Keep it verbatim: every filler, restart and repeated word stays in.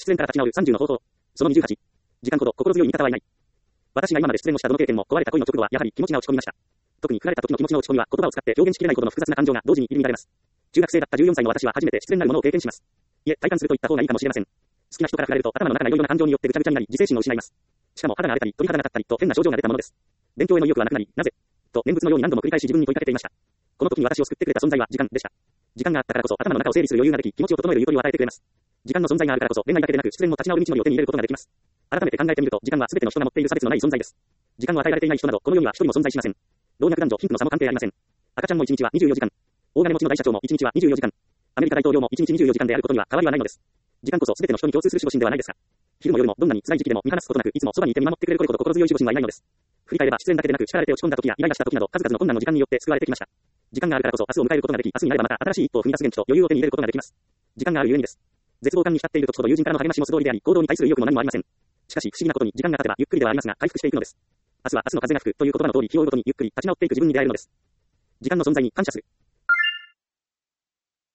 恋から立ち直るさんじゅうの方法。そのにじゅうはち。時間ほど心強い味方はいない。私が今まで失恋をしたどの経験も壊れた恋の直後はやはり気持ちが落ち込みました。特に振られた時の気持ちの落ち込みは言葉を使って表現しきれないほどの複雑な感情が同時に入り乱れます。中学生だったじゅうよんさいの私は初めて失恋なるものを経験します。いえ、体感すると言った方がいいかもしれません。好きな人から振られると頭の中がいろいろな感情によってぐちゃぐちゃになり自制心を失います。しかも肌が荒れたり鳥肌が立ったりと変な症状が出たものです。勉強への意欲はなくなり、なぜと念仏のように何度も繰り返し自分に問いかけていました。この時に私を救ってくれた存在は時間でした。時間があったからこそ頭の中を整理する余裕ができ、気持ちを整えるゆとりを与えてくれます。時間の存在があるからこそ恋愛だけでなく失恋も立ち直る道のりを手に入れることができます。改めて考えてみると時間は全ての人が持っている差別のない存在です。時間を与えられていない人などこの世には一人も存在しません。老若男女貧富の差も関係ありません。赤ちゃんもいちにちはにじゅうよじかん。大金持ちの大社長もいちにちはにじゅうよじかん。アメリカ大統領もいちにちにじゅうよじかんであることには変わりはないのです。時間こそ全ての人に共通する守護神ではないですか。昼も夜もどんなに辛い時期でも見放すことなくいつもそばにいて見守ってくれるこれほど心強い守護神はいないのです。振り返れば失恋だけでなく叱られて落ち込んだ時やイライラした時など数々の困難の時間によって救われてきました。時間があるからこそ明日を迎えることができ、明日になればまた新しい一歩を踏み出す元気と余裕を手に入れることができます。時間があるゆえにです。絶望感に浸っている時ほど友人からの励ましも素通りであり、行動に対する意欲も何もありません。しかし不思議なことに時間が経てばゆっくりではありますが回復していくのです。明日は明日の風が吹くという言葉の通り日を追うごとにゆっくり立ち直っていく自分に出会えるのです。時間の存在に感謝する。